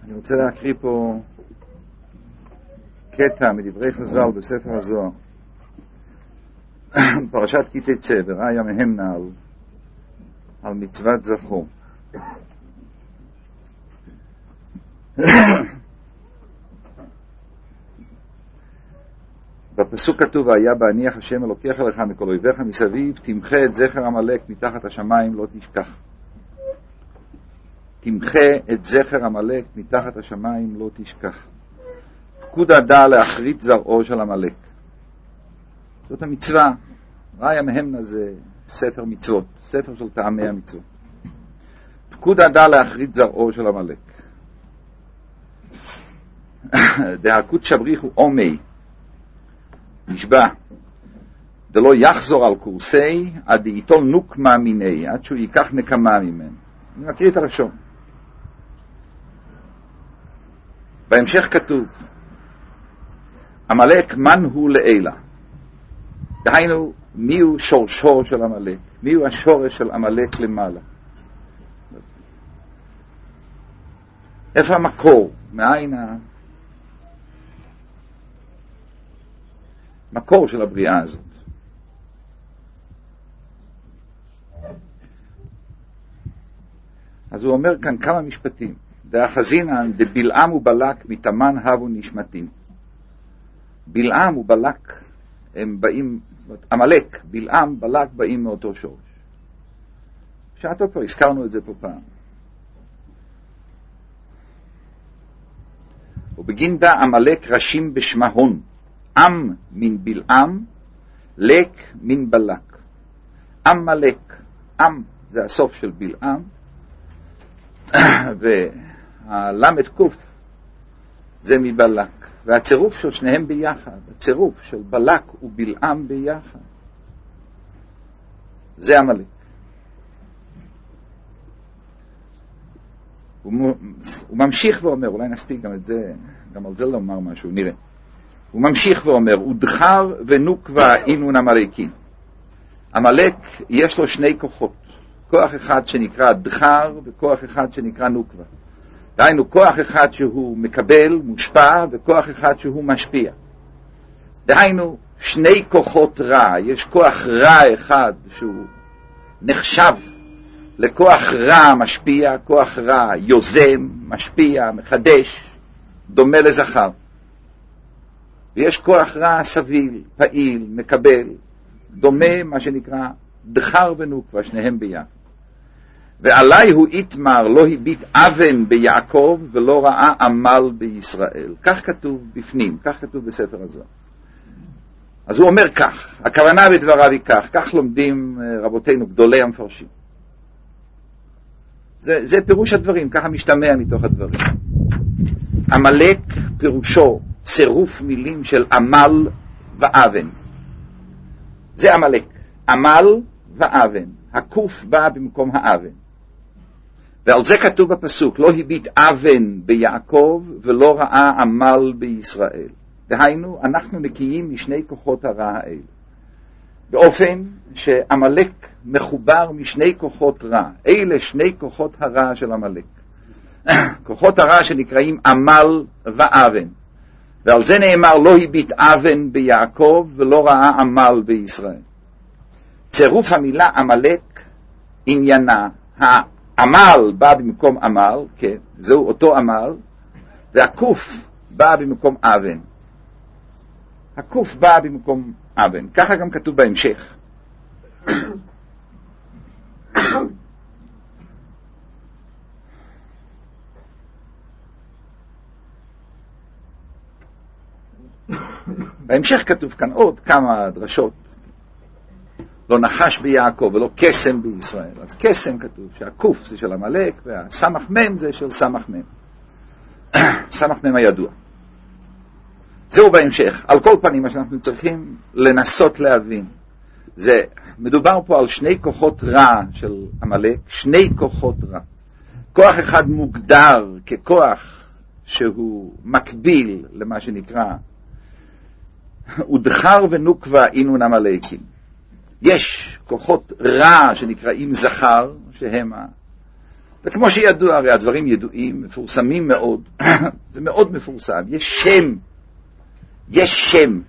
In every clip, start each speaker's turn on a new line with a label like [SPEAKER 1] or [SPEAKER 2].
[SPEAKER 1] אני רוצה להקריא פה קטע מדברי חז"ל בספר הזוהר, פרשת כי תצא, וראיה מהמנה על מצוות זכור. בפסוק כתוב, היה בהניח השם אלוקיך לך מכל אויביך מסביב, תמחה את זכר עמלק מתחת השמיים, לא תשכח. תמחה את זכר עמלק מתחת השמיים, לא תשכח. פקוד הדע להחריט זרעו של עמלק. זאת המצווה. ראיה מהמנה זה ספר מצוות, ספר של טעמי המצוות. פקוד הדע להחריט זרעו של עמלק. דהקות שבריחו עומי, נשבע, דלא יחזור על קורסי, עד יטול נוקמה מיני, עד שהוא ייקח נקמה ממנו. אני מקריא את הראשון. בהמשך כתוב, עמלק מן הוא לעילה. דהיינו, מי הוא שורשו של עמלק? מי הוא השורש של עמלק למעלה? איפה המקור? מאין המקור של הבריאה הזאת? אז הוא אומר כאן כמה משפטים. דאחזינן דבלעם ובלק מתאמן הבו נשמתים. בלעם ובלק הם באים, עמלק, בלעם, בלק באים מאותו שורש. שעתו כבר הזכרנו את זה פה פעם. ובגין דא עמלק רשים בשמהון, עם מן בלעם, לק מן בלק. עמלק, עם זה הסוף של בלעם, והלמד קוף זה מבלק. והצירוף של שניהם ביחד, הצירוף של בלק ובלעם ביחד, זה עמלק. הוא ממשיך ואומר, אולי נספיק גם את זה, גם על זה לומר משהו, נראה. הוא ממשיך ואומר, ודחר ונוקבה אינון עמלקים. עמלק יש לו שני כוחות, כוח אחד שנקרא דחר וכוח אחד שנקרא נוקבה. דהיינו, כוח אחד שהוא מקבל, מושפע, וכוח אחד שהוא משפיע. דהיינו, שני כוחות רע. יש כוח רע אחד שהוא נחשב לכוח רע משפיע, כוח רע יוזם, משפיע, מחדש, דומה לזכר. ויש כוח רע סביל, פעיל, מקבל, דומה מה שנקרא דחר ונוקבה, שניהם ביחד. ועלי הוא איתמר לא הביט אבן ביעקב ולא ראה עמל בישראל. כך כתוב בפנים, כך כתוב בספר הזוהר. אז הוא אומר כך, הכוונה בדבריו היא כך לומדים רבותינו גדולי המפרשים. זה פירוש הדברים, ככה משתמע מתוך הדברים. עמלק פירושו צירוף מילים של עמל ואבן. זה עמלק, עמל ואבן. הקוף בא במקום האבן. ועל זה כתוב בפסוק, לא הביט אבן ביעקב ולא ראה עמל בישראל. דהיינו, אנחנו נקיים משני כוחות הרע האלה. באופן שעמלק מחובר משני כוחות רע. אלה שני כוחות הרע של עמלק. כוחות הרע שנקראים עמל ואבן. ועל זה נאמר, לא הביט אבן ביעקב ולא ראה עמל בישראל. צירוף המילה עמלק עניינה, העמל בא במקום עמל, כן, זהו אותו עמל, והקוף בא במקום אבן. הקוף בא במקום אבן. ככה גם כתוב בהמשך. בהמשך כתוב כאן עוד כמה דרשות. לא נחש ביעקב ולא קסם בישראל. אז קסם כתוב שהקוף זה של עמלק והסמך מם זה של סמך מם. סמך מם הידוע. זהו בהמשך. על כל פנים מה שאנחנו צריכים לנסות להבין. זה מדובר פה על שני כוחות רע של עמלק, שני כוחות רע. כוח אחד מוגדר ככוח שהוא מקביל למה שנקרא ודחר ונוקבה אינון עמלקים. יש כוחות רע שנקראים זכר, שהם וכמו שידוע, הרי הדברים ידועים, מפורסמים מאוד, זה מאוד מפורסם, יש שם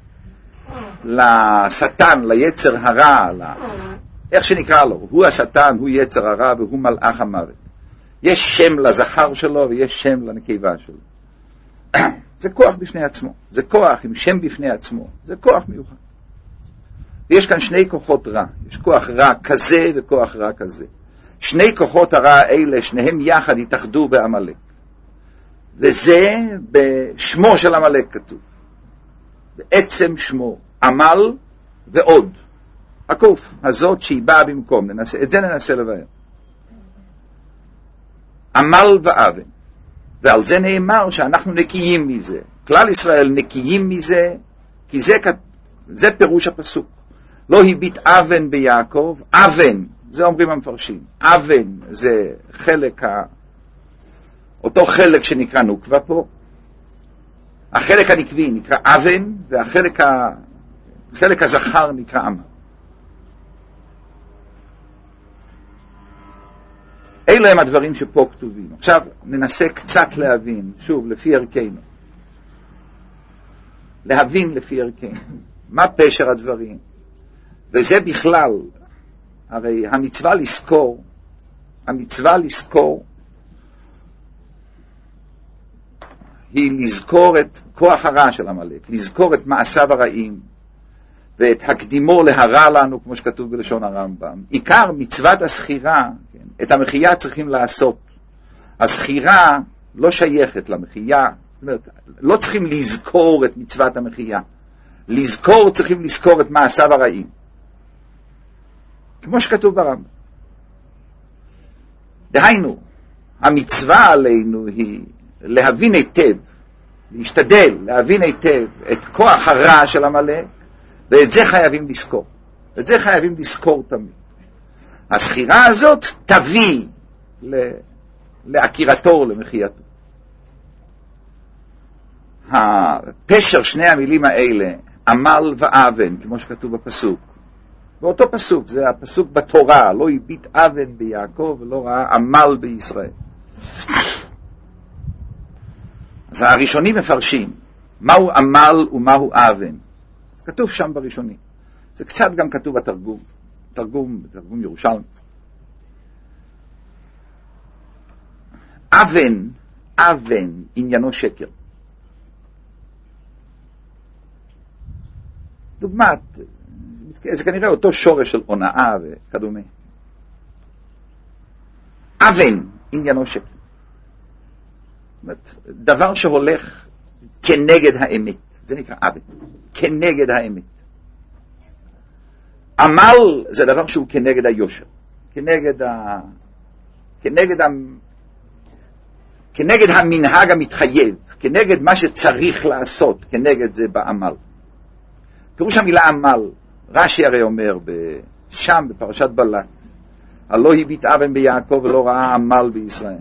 [SPEAKER 1] לשטן, ליצר הרע, איך שנקרא לו, הוא השטן, הוא יצר הרע והוא מלאך המוות. יש שם לזכר שלו ויש שם לנקבה שלו. זה כוח בפני עצמו, זה כוח עם שם בפני עצמו, זה כוח מיוחד. ויש כאן שני כוחות רע, יש כוח רע כזה וכוח רע כזה. שני כוחות הרע האלה, שניהם יחד התאחדו בעמלק. וזה בשמו של עמלק כתוב. בעצם שמו, עמל ועוד. הקוף הזאת שהיא באה במקום, את זה ננסה לבאר. עמל ואבן. ועל זה נאמר שאנחנו נקיים מזה. כלל ישראל נקיים מזה, כי זה פירוש הפסוק. לא הביט אבן ביעקב, אבן, זה אומרים המפרשים. אבן זה אותו חלק שנקרא נוקבה פה. החלק הנקבי נקרא אבן, והחלק הזכר נקרא עמל. אלה הם הדברים שפה כתובים. עכשיו ננסה קצת להבין, שוב, לפי ערכנו. להבין לפי ערכנו. מה פשר הדברים? וזה בכלל, הרי המצווה לזכור, היא לזכור את כוח הרע של עמלק, לזכור את מעשיו הרעים, ואת הקדימו להרע לנו, כמו שכתוב בלשון הרמב"ם. עיקר מצוות הסחירה, כן, את המחיה צריכים לעשות. הסחירה לא שייכת למחיה, זאת אומרת, לא צריכים לזכור את מצוות המחיה. צריכים לזכור את מעשיו הרעים. כמו שכתוב ברמב"ם. דהיינו, המצווה עלינו היא להבין היטב, להשתדל להבין היטב את כוח הרע של עמלק, ואת זה חייבים לזכור. את זה חייבים לזכור תמיד. הסחירה הזאת תביא לעקירתו, למחייתו. הפשר שני המילים האלה, עמל ואבן, כמו שכתוב בפסוק. באותו פסוק, זה הפסוק בתורה, לא הביט אבן ביעקב ולא ראה עמל בישראל. אז הראשונים מפרשים, מהו עמל ומהו אבן. זה כתוב שם בראשונים. זה קצת גם כתוב בתרגום ירושלמי. אבן, עניינו שקר. דוגמת, זה כנראה אותו שורש של הונאה וכדומה. אבן, עניינו שקר. דבר שהולך כנגד האמת. זה נקרא אבן. כנגד האמת. עמל זה דבר שהוא כנגד היושר. כנגד המנהג המתחייב. כנגד מה שצריך לעשות. כנגד זה בעמל. פירוש המילה עמל, רש"י הרי אומר שם בפרשת בלק, הלא הביט אבן ביעקב ולא ראה עמל בישראל.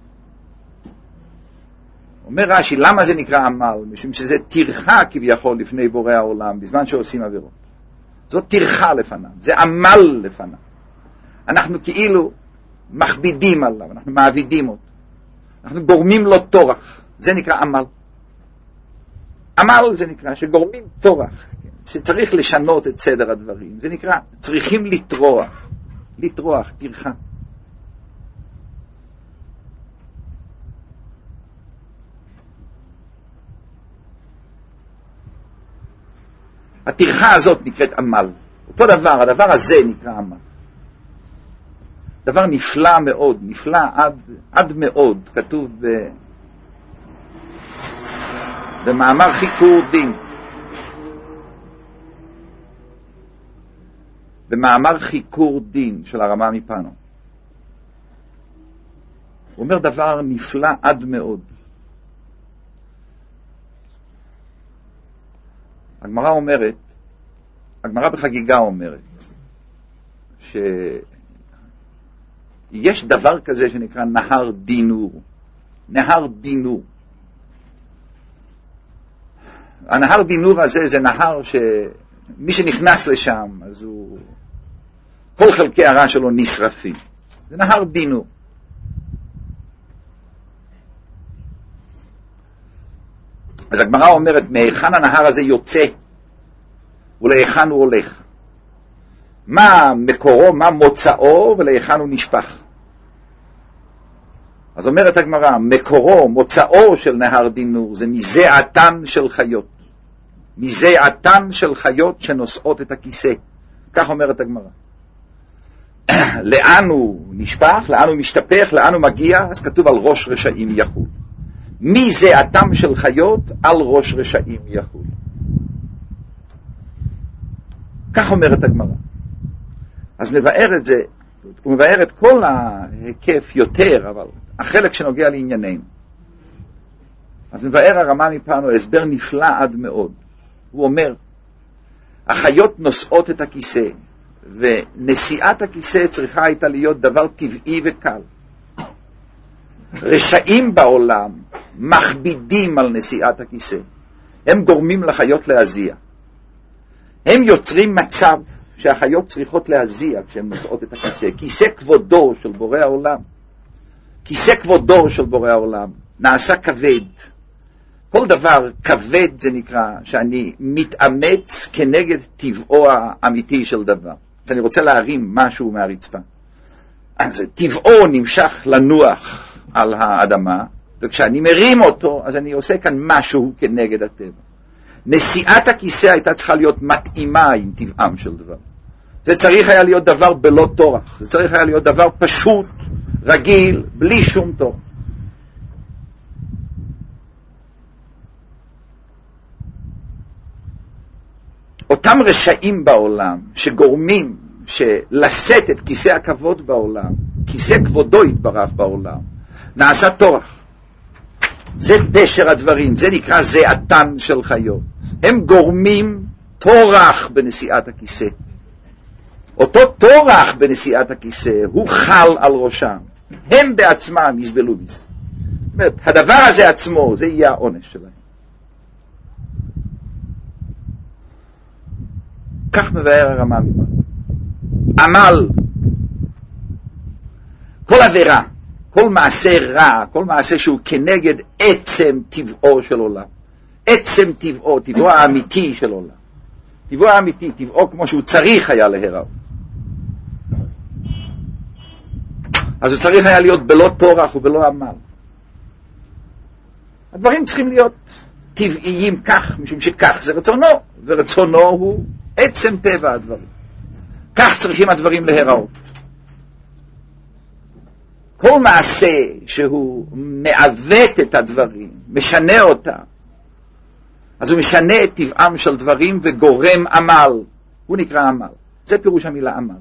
[SPEAKER 1] אומר רש"י, למה זה נקרא עמל? משום שזה טרחה כביכול לפני בורא העולם, בזמן שעושים עבירות. זאת טרחה לפניו, זה עמל לפניו. אנחנו כאילו מכבידים עליו, אנחנו מעבידים אותו. אנחנו גורמים לו טורח, זה נקרא עמל. עמל זה נקרא שגורמים טורח, שצריך לשנות את סדר הדברים. זה נקרא, צריכים לטרוח, טרחה. הטרחה הזאת נקראת עמל. אותו דבר, הדבר הזה נקרא עמל. דבר נפלא מאוד, נפלא עד מאוד, כתוב במאמר חיקור דין. במאמר חיקור דין של הרמה מפנו. הוא אומר דבר נפלא עד מאוד. הגמרא בחגיגה אומרת, שיש דבר כזה שנקרא נהר דינור. נהר דינור. הנהר דינור הזה זה נהר שמי שנכנס לשם, אז כל חלקי הרע שלו נשרפים. זה נהר דינור. אז הגמרא אומרת, מהיכן הנהר הזה יוצא ולהיכן הוא הולך? מה מקורו, מה מוצאו ולהיכן הוא נשפך? אז אומרת הגמרא, מקורו, מוצאו של נהר דינור זה מזיעתן של חיות. מזיעתן של חיות שנושאות את הכיסא. כך אומרת הגמרא. לאן הוא נשפך, לאן הוא משתפך, לאן הוא מגיע, אז כתוב על ראש רשעים יחול. מזיעתם של חיות על ראש רשעים יחול. כך אומרת הגמרא. אז מבאר את זה, הוא מבאר את כל ההיקף יותר, אבל החלק שנוגע לענייננו. אז מבאר הרמה מפנו הסבר נפלא עד מאוד. הוא אומר, החיות נושאות את הכיסא, ונשיאת הכיסא צריכה הייתה להיות דבר טבעי וקל. רשעים בעולם מכבידים על נשיאת הכיסא. הם גורמים לחיות להזיע. הם יוצרים מצב שהחיות צריכות להזיע כשהן נושאות את הכיסא. כיסא כבודו של בורא העולם. כיסא כבודו של בורא העולם נעשה כבד. כל דבר כבד זה נקרא שאני מתאמץ כנגד טבעו האמיתי של דבר. אני רוצה להרים משהו מהרצפה. אז טבעו נמשך לנוח על האדמה, וכשאני מרים אותו, אז אני עושה כאן משהו כנגד הטבע. נשיאת הכיסא הייתה צריכה להיות מתאימה עם טבעם של דבר. זה צריך היה להיות דבר בלא תורח. זה צריך היה להיות דבר פשוט, רגיל, בלי שום תורח. אותם רשעים בעולם שגורמים לשאת את כיסא הכבוד בעולם, כיסא כבודו יתברך בעולם, נעשה תורח. זה פשר הדברים, זה נקרא זיעתן של חיות. הם גורמים תורח בנשיאת הכיסא. אותו תורח בנשיאת הכיסא הוא חל על ראשם. הם בעצמם יסבלו מזה. זאת אומרת, הדבר הזה עצמו, זה יהיה העונש שלהם. כך מבאר הרמה מפנו. עמל, כל עבירה, כל מעשה רע, כל מעשה שהוא כנגד עצם טבעו של עולם. עצם טבעו, טבעו האמיתי של עולם. טבעו האמיתי, טבעו כמו שהוא צריך היה להיראות. אז הוא צריך היה להיות בלא תורח ובלא עמל. הדברים צריכים להיות טבעיים כך, משום שכך זה רצונו, ורצונו הוא עצם טבע הדברים. כך צריכים הדברים להיראות. כל מעשה שהוא מעוות את הדברים, משנה אותם, אז הוא משנה את טבעם של דברים וגורם עמל. הוא נקרא עמל. זה פירוש המילה עמל.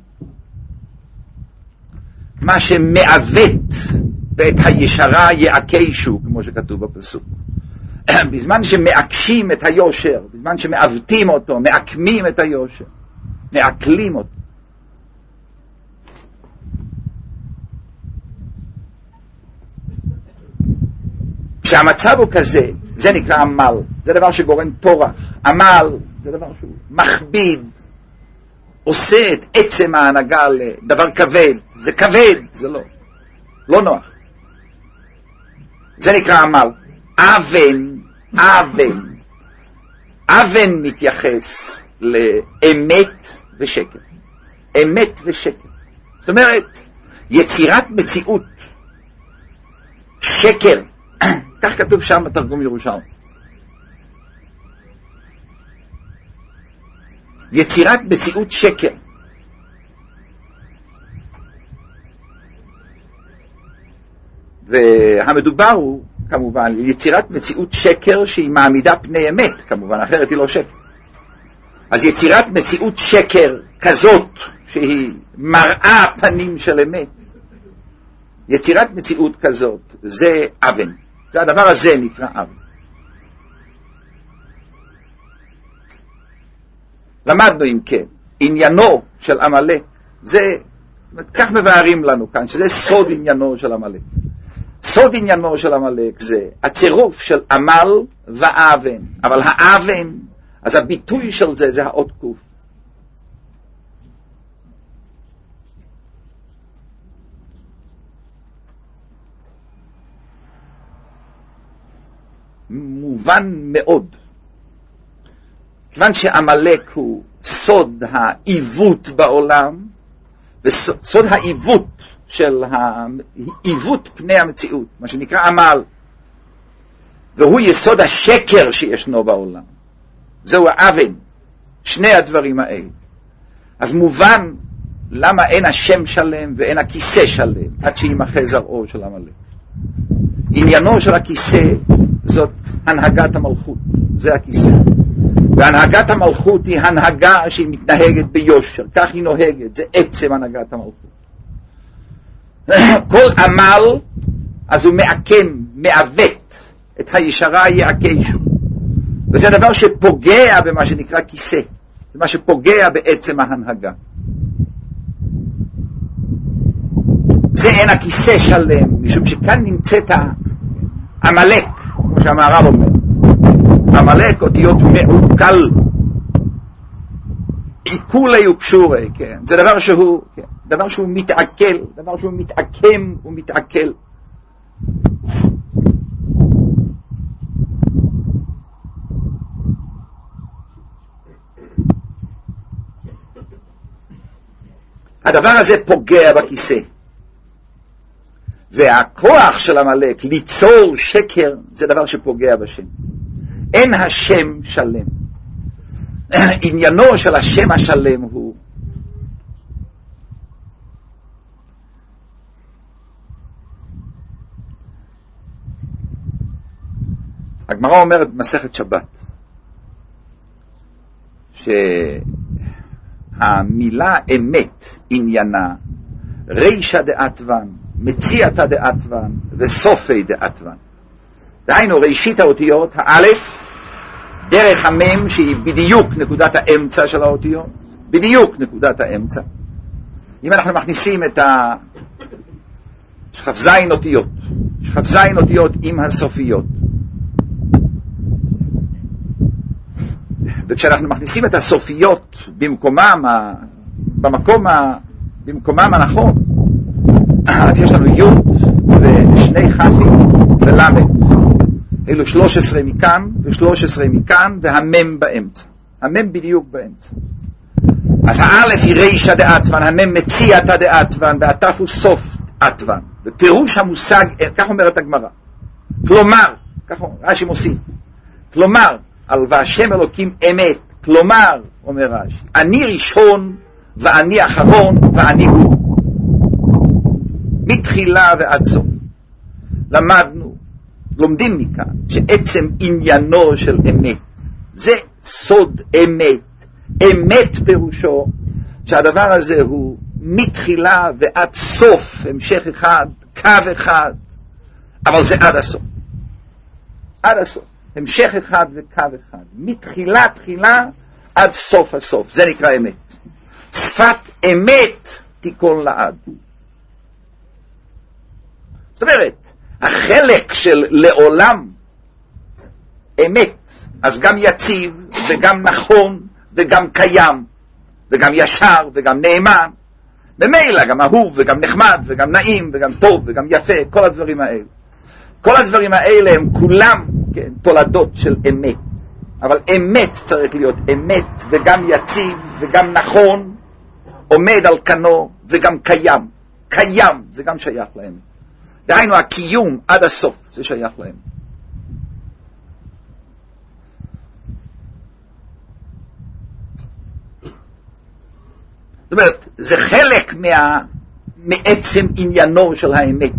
[SPEAKER 1] מה שמעוות ואת הישרה יעקשו, כמו שכתוב בפסוק. בזמן שמעקשים את היושר, בזמן שמעוותים אותו, מעקמים את היושר, מעקלים אותו. כשהמצב הוא כזה, זה נקרא עמל. זה דבר שגורם תורח. עמל זה דבר שהוא מכביד, עושה את עצם ההנהגה לדבר כבד. זה כבד, זה לא נוח. זה נקרא עמל. אבן מתייחס לאמת ושקר. אמת ושקר. זאת אומרת, יצירת מציאות. שקר. כך כתוב שם בתרגום ירושלמי. יצירת מציאות שקר. והמדובר הוא כמובן יצירת מציאות שקר שהיא מעמידה פני אמת, כמובן, אחרת היא לא שקר. אז יצירת מציאות שקר כזאת שהיא מראה פנים של אמת, יצירת מציאות כזאת זה אבן. זה הדבר הזה נקרא אבן. למדנו אם כן, עניינו של עמלק, זה, כך מבארים לנו כאן, שזה סוד עניינו של עמלק. סוד עניינו של עמלק זה הצירוף של עמל ואבן, אבל האבן, אז הביטוי של זה זה האות קוף. מובן מאוד. כיוון שעמלק הוא סוד העיוות בעולם, וסוד העיוות של העיוות פני המציאות, מה שנקרא עמל, והוא יסוד השקר שישנו בעולם. זהו האבן, שני הדברים האלה. אז מובן למה אין השם שלם ואין הכיסא שלם, עד שימחה זרעו של עמלק. עניינו של הכיסא זאת הנהגת המלכות, זה הכיסא. והנהגת המלכות היא הנהגה שהיא מתנהגת ביושר, כך היא נוהגת, זה עצם הנהגת המלכות. כל עמל, אז הוא מעקם, מעוות את הישרה יעקשו. וזה דבר שפוגע במה שנקרא כיסא, זה מה שפוגע בעצם ההנהגה. זה אין הכיסא שלם, משום שכאן נמצאת עמלק, כמו שהמהר"ל אומר. עמלק אותיות מעוקל, עיקולי ופשורי, כן. זה דבר שהוא, כן, דבר שהוא מתעכל, דבר שהוא מתעקם ומתעכל. הדבר הזה פוגע בכיסא. והכוח של עמלק ליצור שקר זה דבר שפוגע בשם. אין השם שלם. עניינו של השם השלם הוא הגמרא אומרת במסכת שבת שהמילה אמת עניינה רישא דאתוון, מציאתא דאתוון וסופי דאתוון. דהיינו ראשית האותיות, האלף, דרך המם שהיא בדיוק נקודת האמצע של האותיות, בדיוק נקודת האמצע. אם אנחנו מכניסים את שכ"ז אותיות, שכ"ז אותיות עם הסופיות, וכשאנחנו מכניסים את הסופיות במקומם הנכון, אז יש לנו י' ושני ח"כים ולמד. אלו 13 מכאן ו13 מכאן והמם באמצע. המם בדיוק באמצע. אז האלף היא רישא דאתוון, המם מציאתא דאתוון, והתף הוא סוף אתוון. ופירוש המושג, כך אומרת הגמרא. כלומר, כך רש"י מוסיף, כלומר, על והשם אלוקים אמת, כלומר, אומר רש"י, אני ראשון ואני אחרון ואני הוא. מתחילה ועד סוף. לומדים מכאן שעצם עניינו של אמת זה סוד אמת. אמת פירושו שהדבר הזה הוא מתחילה ועד סוף, המשך אחד, קו אחד, אבל זה עד הסוף. עד הסוף. המשך אחד וקו אחד. מתחילה תחילה עד סוף הסוף. זה נקרא אמת. שפת אמת תיכון לעד. זאת אומרת, החלק של לעולם אמת, אז גם יציב וגם נכון וגם קיים וגם ישר וגם נאמן, במילא גם אהוב וגם נחמד וגם נעים וגם טוב וגם יפה, כל הדברים האלה. כל הדברים האלה הם כולם, כן, תולדות של אמת. אבל אמת צריך להיות אמת וגם יציב וגם נכון, עומד על כנו וגם קיים. קיים זה גם שייך לאמת. דהיינו הקיום עד הסוף זה שייך להם. זאת אומרת, זה חלק מעצם עניינו של האמת.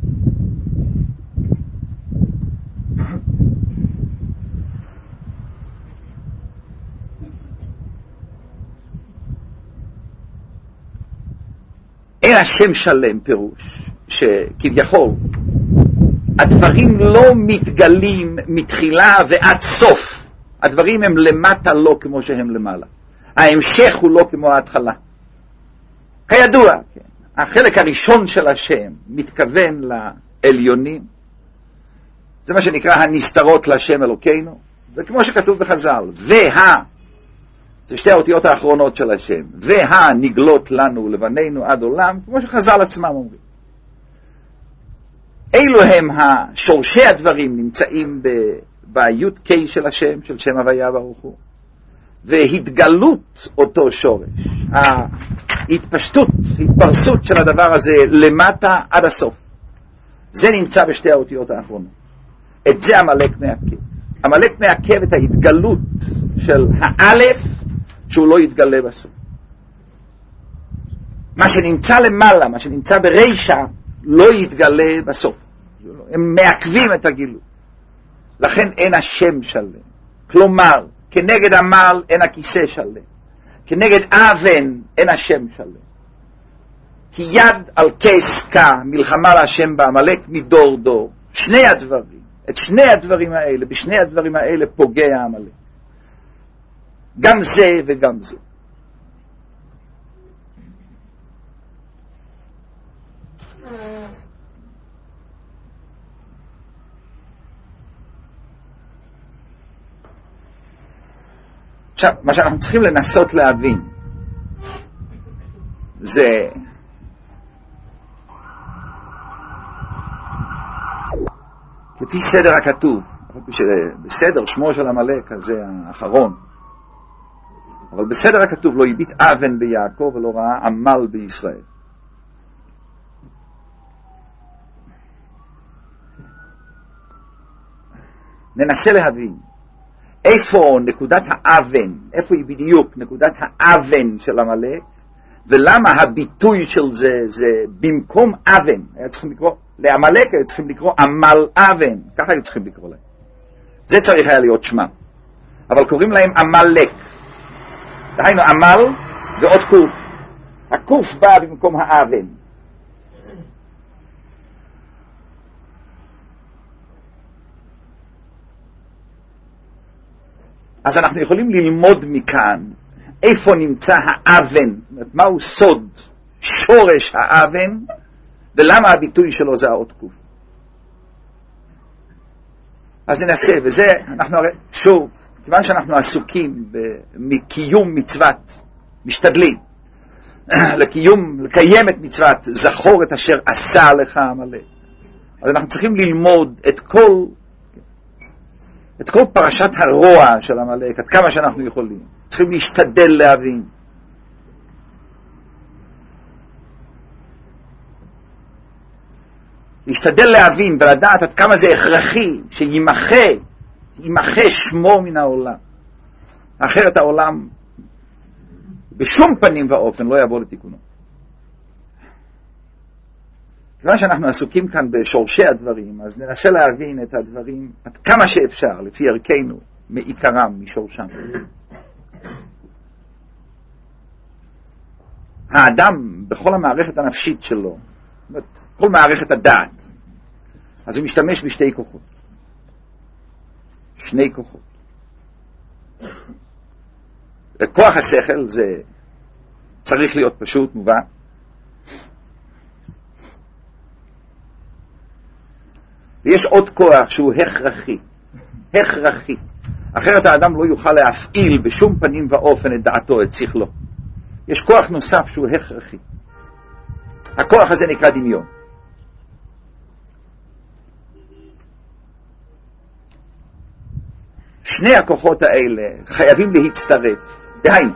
[SPEAKER 1] אין השם שלם פירוש שכביכול הדברים לא מתגלים מתחילה ועד סוף. הדברים הם למטה לא כמו שהם למעלה. ההמשך הוא לא כמו ההתחלה. כידוע, כן, החלק הראשון של השם מתכוון לעליונים. זה מה שנקרא הנסתרות לשם אלוקינו. זה כמו שכתוב בחז"ל. זה שתי האותיות האחרונות של השם. נגלות לנו לבנינו עד עולם, כמו שחז"ל עצמם אומרים. אלו הם שורשי הדברים נמצאים ביוד קי של השם, של שם הוויה ברוך הוא, והתגלות אותו שורש, ההתפשטות, התפרסות של הדבר הזה למטה עד הסוף. זה נמצא בשתי האותיות האחרונות. את זה עמלק מעכב. עמלק מעכב את ההתגלות של האלף שהוא לא יתגלה בסוף. מה שנמצא למעלה, מה שנמצא ברישה, לא יתגלה בסוף. הם מעכבים את הגילוי. לכן אין השם שלם. כלומר, כנגד עמל אין הכיסא שלם. כנגד אבן אין השם שלם. כי יד על כסקה, מלחמה להשם בעמלק מדור דור. שני הדברים, את שני הדברים האלה, בשני הדברים האלה פוגע עמלק. גם זה וגם זה. עכשיו, מה שאנחנו צריכים לנסות להבין זה כפי סדר הכתוב, בסדר שמו של עמלק הזה האחרון, אבל בסדר הכתוב לא הביט אבן ביעקב ולא ראה עמל בישראל. ננסה להבין איפה נקודת האבן, איפה היא בדיוק נקודת האבן של עמלק, ולמה הביטוי של זה במקום אבן, היה צריכים לקרוא, לעמלק היה צריכים לקרוא עמל אבן, ככה היה צריכים לקרוא להם. זה צריך היה להיות שמם. אבל קוראים להם עמלק. דהיינו עמל ועוד קוף. הקוף בא במקום האבן. אז אנחנו יכולים ללמוד מכאן איפה נמצא האבן, מהו סוד, שורש האבן, ולמה הביטוי שלו זה האות קוף. אז ננסה, וזה, אנחנו הרי, שוב, כיוון שאנחנו עסוקים בקיום מצוות, משתדלים, לקיים את מצוות, זכור את אשר עשה לך עמלק. אז אנחנו צריכים ללמוד את כל פרשת הרוע של עמלק, עד כמה שאנחנו יכולים. צריכים להשתדל להבין. להשתדל להבין ולדעת עד כמה זה הכרחי שימחה שמו מן העולם. אחרת העולם בשום פנים ואופן לא יבוא לתיקונו. כיוון שאנחנו עסוקים כאן בשורשי הדברים, אז ננסה להבין את הדברים עד כמה שאפשר, לפי ערכנו, מעיקרם, משורשם. האדם, בכל המערכת הנפשית שלו, כל מערכת הדעת, אז הוא משתמש בשתי כוחות. שני כוחות. כוח השכל זה צריך להיות פשוט, מובן. ויש עוד כוח שהוא הכרחי. אחרת האדם לא יוכל להפעיל בשום פנים ואופן את דעתו, את שכלו. יש כוח נוסף שהוא הכרחי. הכוח הזה נקרא דמיון. שני הכוחות האלה חייבים להצטרף. דהיינו,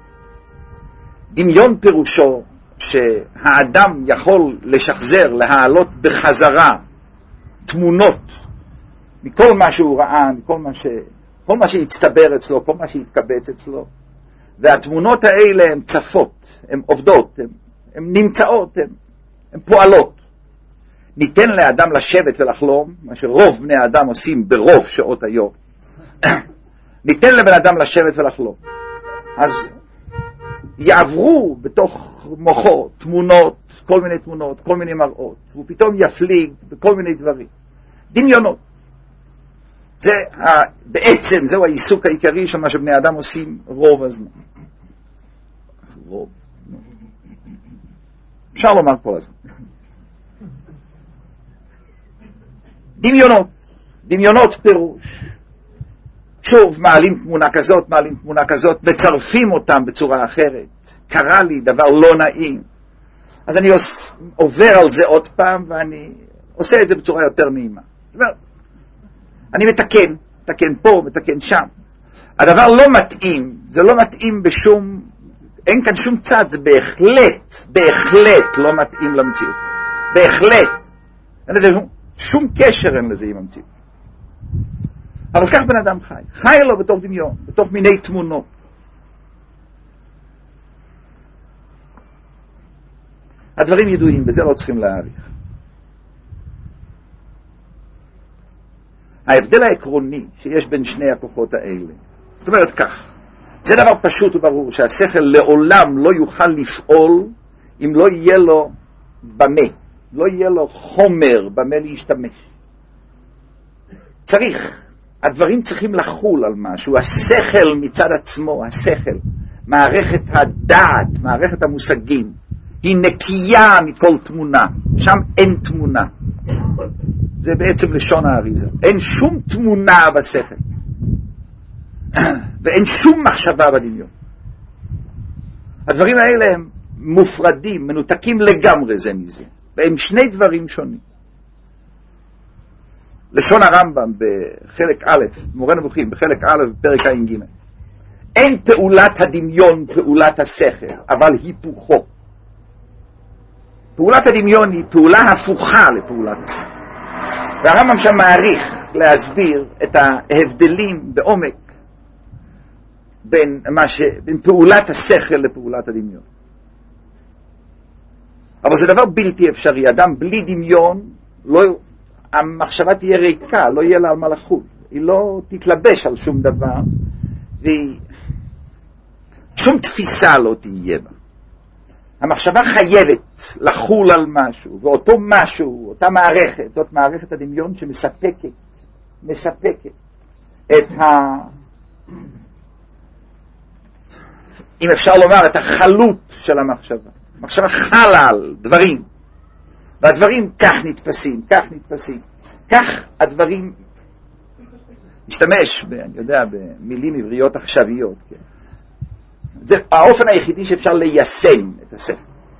[SPEAKER 1] דמיון פירושו שהאדם יכול לשחזר, להעלות בחזרה תמונות מכל מה שהוא ראה, כל מה שהצטבר אצלו, כל מה שהתקבץ אצלו, והתמונות האלה הן צפות, הן עובדות, הן נמצאות, הן פועלות. ניתן לאדם לשבת ולחלום, מה שרוב בני האדם עושים ברוב שעות היום. ניתן לבן אדם לשבת ולחלום. אז יעברו בתוך מוחו תמונות, כל מיני מראות, והוא פתאום יפליג בכל מיני דברים. דמיונות. בעצם זהו העיסוק העיקרי של מה שבני אדם עושים רוב הזמן. רוב. אפשר לומר כל הזמן. דמיונות פירוש. שוב, מעלים תמונה כזאת, מצרפים אותם בצורה אחרת. קרה לי דבר לא נעים. אז אני עובר על זה עוד פעם, ואני עושה את זה בצורה יותר נעימה. זאת אומרת, אני מתקן, מתקן פה, מתקן שם. הדבר לא מתאים, זה לא מתאים בשום, אין כאן שום צד, זה בהחלט לא מתאים למציאות. בהחלט. אין לזה שום קשר אין לזה עם המציאות. אבל כך בן אדם חי לו בתוך דמיון, בתוך מיני תמונות. הדברים ידועים, בזה לא צריכים להעריך. ההבדל העקרוני שיש בין שני הכוחות האלה, זאת אומרת כך, זה דבר פשוט וברור, שהשכל לעולם לא יוכל לפעול אם לא יהיה לו במה, לא יהיה לו חומר במה להשתמש. צריך, הדברים צריכים לחול על משהו, השכל מצד עצמו, השכל, מערכת הדעת, מערכת המושגים, היא נקייה מכל תמונה, שם אין תמונה. זה בעצם לשון האריזה. אין שום תמונה בשכל. ואין שום מחשבה בדמיון. הדברים האלה הם מופרדים, מנותקים לגמרי זה מזה. והם שני דברים שונים. לשון הרמב"ם בחלק א', מורה נבוכים, בחלק א', בפרק ע"ג. אין פעולת הדמיון פעולת השכל, אבל היפוכו. פעולת הדמיון היא פעולה הפוכה לפעולת השכל. והרמב"ם שם מעריך להסביר את ההבדלים בעומק בין פעולת השכל לפעולת הדמיון. אבל זה דבר בלתי אפשרי. אדם בלי דמיון, המחשבה תהיה ריקה, לא יהיה לה על מה לחול. היא לא תתלבש על שום דבר, שום תפיסה לא תהיה בה. המחשבה חייבת לחול על משהו, ואותו משהו, אותה מערכת, זאת מערכת הדמיון שמספקת את אם אפשר לומר, את החלות של המחשבה. המחשבה חלה על דברים, והדברים כך נתפסים. כך הדברים, משתמש, אני יודע, במילים עבריות עכשוויות, כן. זה האופן היחידי שאפשר ליישם את השכל.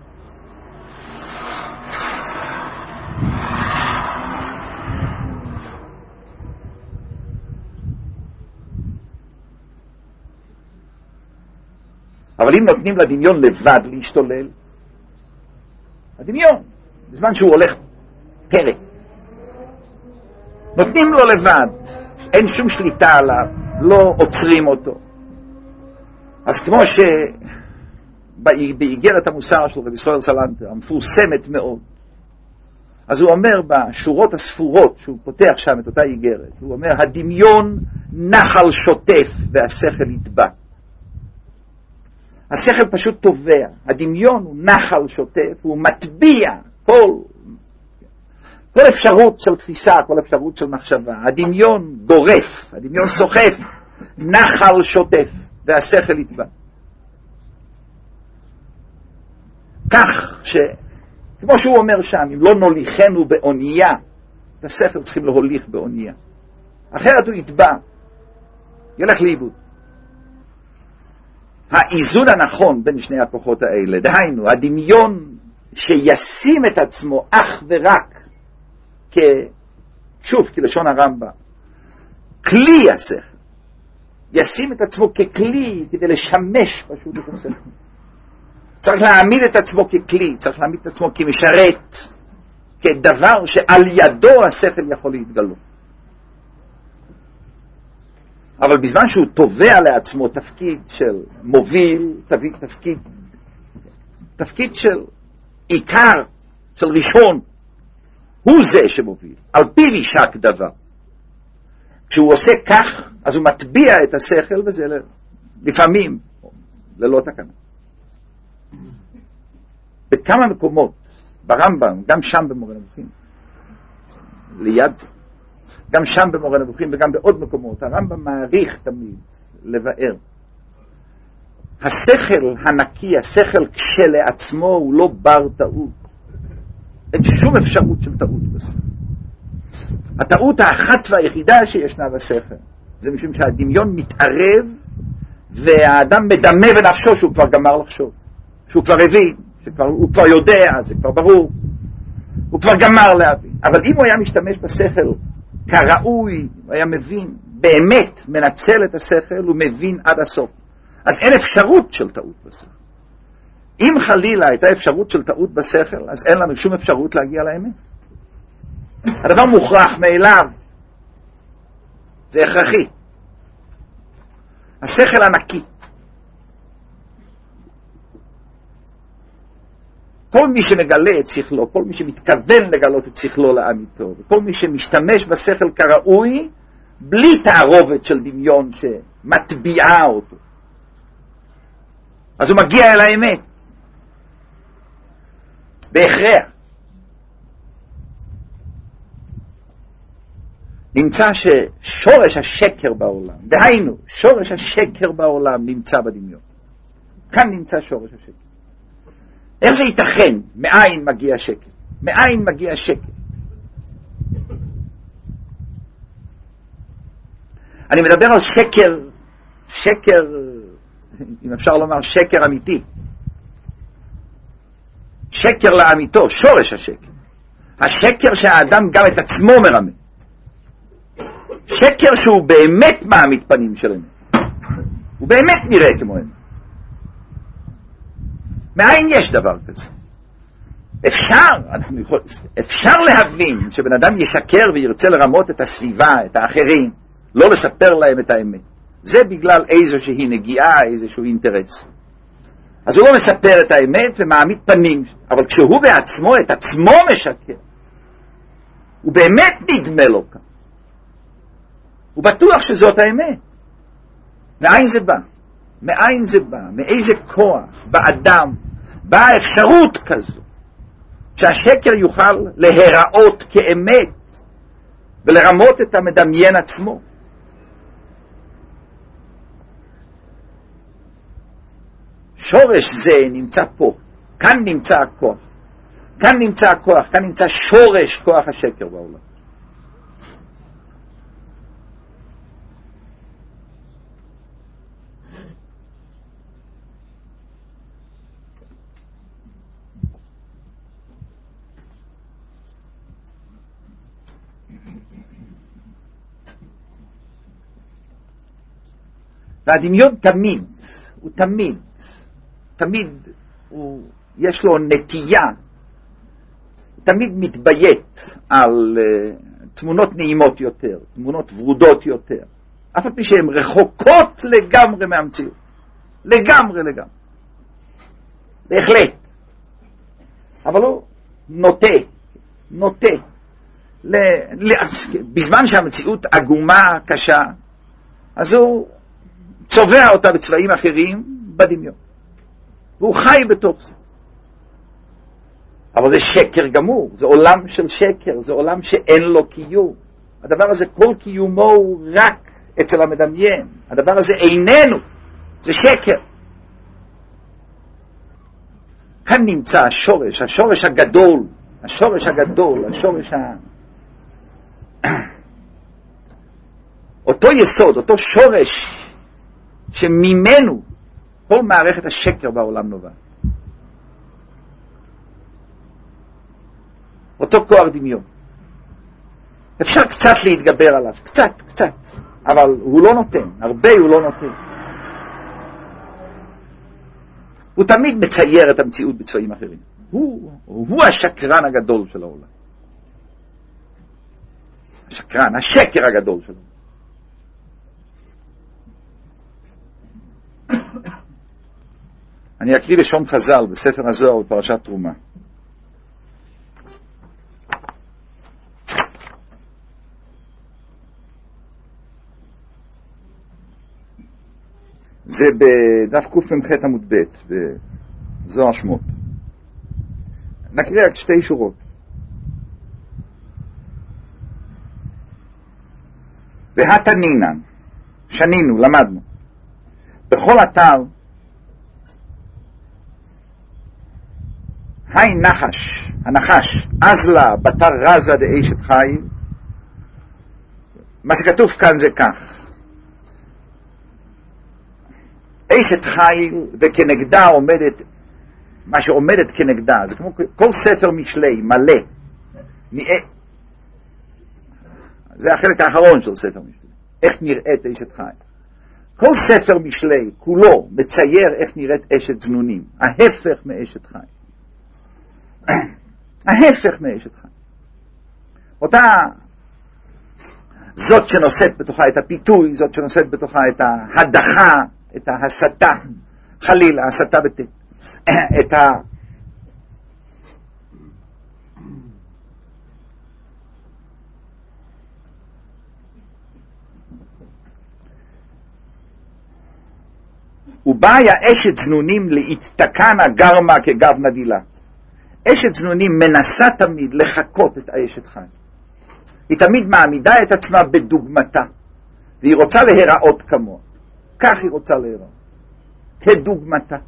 [SPEAKER 1] אבל אם נותנים לדמיון לבד להשתולל, הדמיון, בזמן שהוא הולך פרק, נותנים לו לבד, אין שום שליטה עליו, לא עוצרים אותו. אז כמו שבאיגרת המוסר של רבי ישראל סלנטר, המפורסמת מאוד, אז הוא אומר בשורות הספורות, שהוא פותח שם את אותה איגרת, הוא אומר, הדמיון נחל שוטף והשכל יטבע. השכל פשוט טובע, הדמיון הוא נחל שוטף, הוא מטביע כל אפשרות של תפיסה, כל אפשרות של מחשבה. הדמיון גורף, הדמיון סוחף, נחל שוטף. והשכל יטבע. כך כמו שהוא אומר שם, אם לא נוליכנו באונייה, את השכל צריכים להוליך באונייה. אחרת הוא יטבע, ילך לאיבוד. האיזון הנכון בין שני הכוחות האלה, דהיינו, הדמיון שישים את עצמו אך ורק שוב, כלשון הרמב"ם, כלי השכל. ישים את עצמו ככלי כדי לשמש פשוט את השכל. צריך להעמיד את עצמו ככלי, צריך להעמיד את עצמו כמשרת, כדבר שעל ידו השכל יכול להתגלות. אבל בזמן שהוא תובע לעצמו תפקיד של מוביל, תפקיד של עיקר, של ראשון, הוא זה שמוביל, על פיו יישק דבר. כשהוא עושה כך, אז הוא מטביע את השכל, וזה לפעמים ללא תקנה. בכמה מקומות, ברמב"ם, גם שם במורה נבוכים, ליד זה, גם שם במורה נבוכים וגם בעוד מקומות, הרמב"ם מעריך תמיד לבאר. השכל הנקי, השכל כשלעצמו הוא לא בר טעות. אין שום אפשרות של טעות בשכל. הטעות האחת והיחידה שישנה בשכל, זה משום שהדמיון מתערב והאדם מדמה בנפשו שהוא כבר גמר לחשוב, שהוא כבר הבין, הוא כבר יודע, זה כבר ברור, הוא כבר גמר להבין. אבל אם הוא היה משתמש בשכל כראוי, הוא היה מבין באמת מנצל את השכל, הוא מבין עד הסוף. אז אין אפשרות של טעות בשכל. אם חלילה הייתה אפשרות של טעות בשכל, אז אין לנו שום אפשרות להגיע לאמת. הדבר מוכרח מאליו. זה הכרחי. השכל הנקי. כל מי שמגלה את שכלו, כל מי שמתכוון לגלות את שכלו לאמיתו, וכל מי שמשתמש בשכל כראוי, בלי תערובת של דמיון שמטביעה אותו, אז הוא מגיע אל האמת. בהכרח. נמצא ששורש השקר בעולם, דהיינו, שורש השקר בעולם נמצא בדמיון. כאן נמצא שורש השקר. איך זה ייתכן? מאין מגיע שקר? מאין מגיע שקר? אני מדבר על שקר, אם אפשר לומר שקר אמיתי. שקר לאמיתו, שורש השקר. השקר שהאדם גם את עצמו מרמה. שקר שהוא באמת מעמיד פנים של אמת. הוא באמת נראה כמו אמת. מאין יש דבר כזה? אפשר להבין שבן אדם ישקר וירצה לרמות את הסביבה, את האחרים, לא לספר להם את האמת. זה בגלל איזושהי נגיעה, איזשהו אינטרס. אז הוא לא מספר את האמת ומעמיד פנים, אבל כשהוא בעצמו, את עצמו משקר, הוא באמת נדמה לו כאן. הוא בטוח שזאת האמת. מאין זה בא? מאין זה בא? מאיזה כוח באדם באה אפשרות כזו שהשקר יוכל להיראות כאמת ולרמות את המדמיין עצמו? שורש זה נמצא פה. כאן נמצא הכוח. כאן נמצא הכוח. כאן נמצא שורש כוח השקר בעולם. והדמיון תמיד יש לו נטייה, תמיד מתביית על תמונות נעימות יותר, תמונות ורודות יותר, אף על פי שהן רחוקות לגמרי מהמציאות. לגמרי. בהחלט. אבל הוא נוטה. בזמן שהמציאות עגומה, קשה, אז הוא צובע אותה בצבעים אחרים בדמיון. והוא חי בתוך זה. אבל זה שקר גמור, זה עולם של שקר, זה עולם שאין לו קיום. הדבר הזה, כל קיומו הוא רק אצל המדמיין. הדבר הזה איננו, זה שקר. כאן נמצא השורש הגדול, אותו יסוד, אותו שורש שממנו כל מערכת השקר בעולם נובעת. אותו כוח דמיון. אפשר קצת להתגבר עליו, קצת, אבל הוא לא נותן, הרבה הוא לא נותן. הוא תמיד מצייר את המציאות בצבעים אחרים. הוא השקרן הגדול של העולם. השקר הגדול שלו. אני אקריא לשון חז"ל בספר הזוהר בפרשת תרומה. זה בדף קמ"ח עמוד ב' בזוהר שמות. נקריא רק 2 שורות. והתנינן, שנינו, למדנו. בכל אתר היי הנחש, אזלה בתר רזה דאשת חיל. מה שכתוב כאן זה כך. אשת חיל וכנגדה עומדת, מה שעומדת כנגדה, זה כמו כל ספר משלי, מלא. זה החלק האחרון של ספר משלי. איך נראית אשת חיל. כל ספר משלי, כולו, מצייר איך נראית אשת זנונים. ההפך מאשת חיל. ההפך מאשת חיל. אותה, זאת שנושאת בתוכה את הפיתוי, זאת שנושאת בתוכה את ההדחה, את ההסתה, חלילה, הסתה בטט, את ובאיה אשת זנונים להתתקנה גרמה כגב נדילה. אשת זנונים מנסה תמיד לחקות את האשת חי. היא תמיד מעמידה את עצמה בדוגמתה, והיא רוצה להיראות כמוה. כך היא רוצה להיראות, כדוגמתה.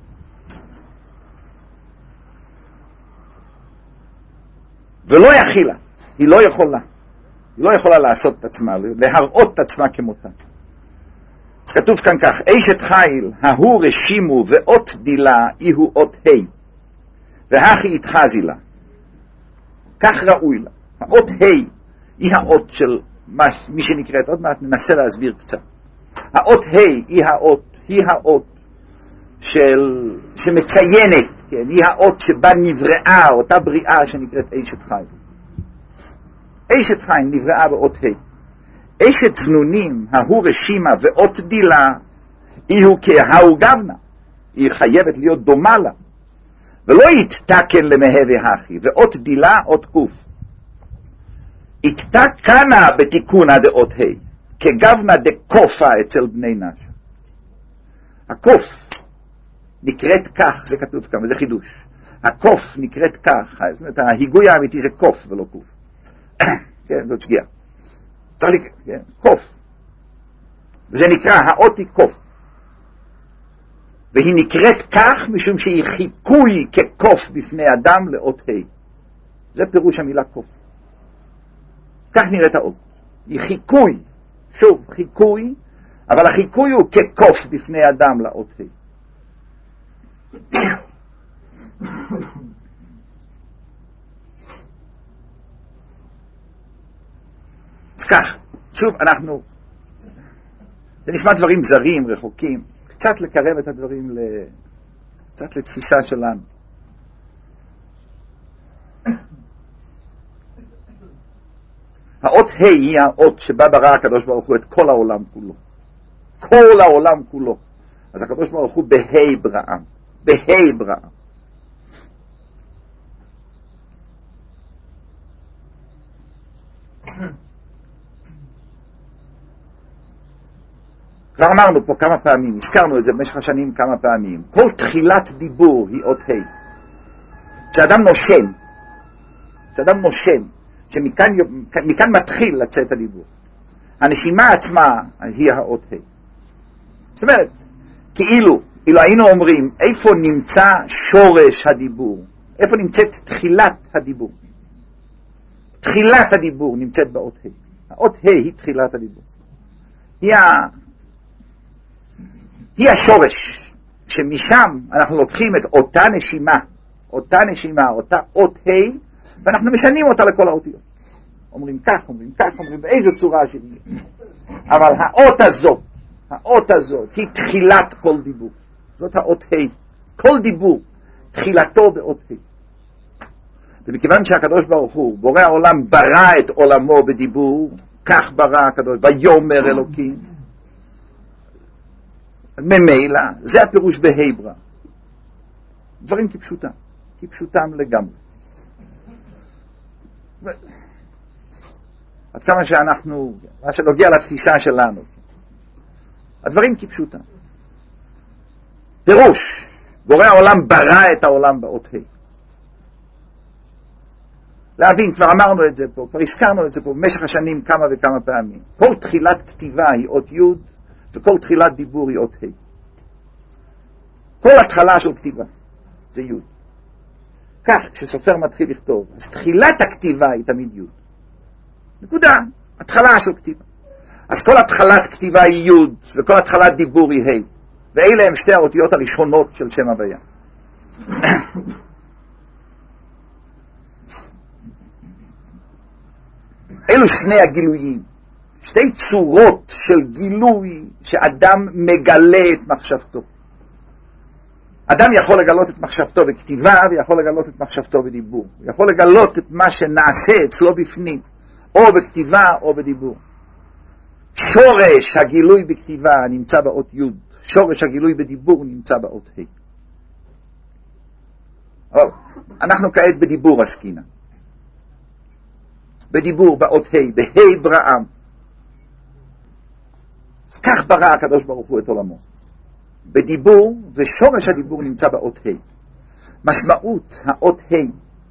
[SPEAKER 1] ולא יכילה, היא לא יכולה. היא לא יכולה לעשות את עצמה, להראות את עצמה כמותה. אז כתוב כאן כך, אשת חיל, ההוא רשימו ואות דילה, איהו אות ה' והכי התחזי לה. כך ראוי לה. האות ה' היא האות של מי שנקראת, עוד מעט ננסה להסביר קצת. האות ה' היא האות שמציינת, כן? היא האות שבה נבראה, אותה בריאה שנקראת אשת חיל. אשת חיל נבראה באות ה'. אשת זנונים, ההוא רשימה ואות דילה, איהו כהאו גבנה. היא חייבת להיות דומה לה. ולא יתתקן למהווה הכי, ואות דילה, אות קוף. יתתקנה בתיקונה דאות ה', כגבנה דקופה אצל בני נש. הקוף נקראת כך, זה כתוב כאן, וזה חידוש. הקוף נקראת כך, זאת אומרת, ההיגוי האמיתי זה קוף ולא קוף. כן, זאת שגיאה. צריך לקרוא, כן, קוף. וזה נקרא, האות היא קוף. והיא נקראת כך משום שהיא חיקוי כקוף בפני אדם לאות ה'. זה פירוש המילה קוף. כך נראית האות. היא חיקוי, שוב, חיקוי, אבל החיקוי הוא כקוף בפני אדם לאות ה'. אז כך, שוב, זה נשמע דברים זרים, רחוקים, קצת לקרב את הדברים, קצת לתפיסה שלנו. האות ה' היא האות שבה ברא הקדוש ברוך הוא את כל העולם כולו. כל העולם כולו. אז הקדוש ברוך הוא בה' בראם. בה' בראם. כבר אמרנו פה כמה פעמים, הזכרנו את זה במשך השנים כמה פעמים. כל תחילת דיבור היא אות ה'. כשאדם נושם, שמכאן מתחיל לצאת הדיבור. הנשימה עצמה היא האות ה'. זאת אומרת, כאילו היינו אומרים, איפה נמצא שורש הדיבור? איפה נמצאת תחילת הדיבור? תחילת הדיבור נמצאת באות ה'. האות ה' היא תחילת הדיבור. היא השורש, שמשם אנחנו לוקחים את אותה נשימה, אותה אות ה', ואנחנו משנים אותה לכל האותיות. אומרים כך, אומרים באיזו צורה שהיא. אבל האות הזאת היא תחילת כל דיבור. זאת האות ה'. כל דיבור, תחילתו באות ה'. ומכיוון שהקדוש ברוך הוא, בורא העולם, ברא את עולמו בדיבור, כך ברא הקדוש, ויאמר אלוקים. ממילא, זה הפירוש בה' ברא. דברים כפשוטם לגמרי. עד כמה שאנחנו, מה שנוגע לתפיסה שלנו, הדברים כפשוטם. פירוש, בורא העולם ברא את העולם באות ה'. להבין, כבר אמרנו את זה פה, כבר הזכרנו את זה פה במשך השנים כמה וכמה פעמים. כל תחילת כתיבה היא אות י' וכל תחילת דיבור היא אות ה'. כל התחלה של כתיבה זה י'. כך, כשסופר מתחיל לכתוב, אז תחילת הכתיבה היא תמיד י'. נקודה, התחלה של כתיבה. אז כל התחלת כתיבה היא י' וכל התחלת דיבור היא ה'. ואלה הם שתי האותיות הראשונות של שם הוויה. אלו שני הגילויים. שתי צורות של גילוי שאדם מגלה את מחשבתו. אדם יכול לגלות את מחשבתו בכתיבה, ויכול לגלות את מחשבתו בדיבור. הוא יכול לגלות את מה שנעשה אצלו בפנים, או בכתיבה או בדיבור. שורש הגילוי בכתיבה נמצא באות י', שורש הגילוי בדיבור נמצא באות ה'. אבל אנחנו כעת בדיבור עסקינה. בדיבור באות ה', בה' בראם. אז כך ברא הקדוש ברוך הוא את עולמו. בדיבור, ושורש הדיבור נמצא באות ה'. משמעות האות ה'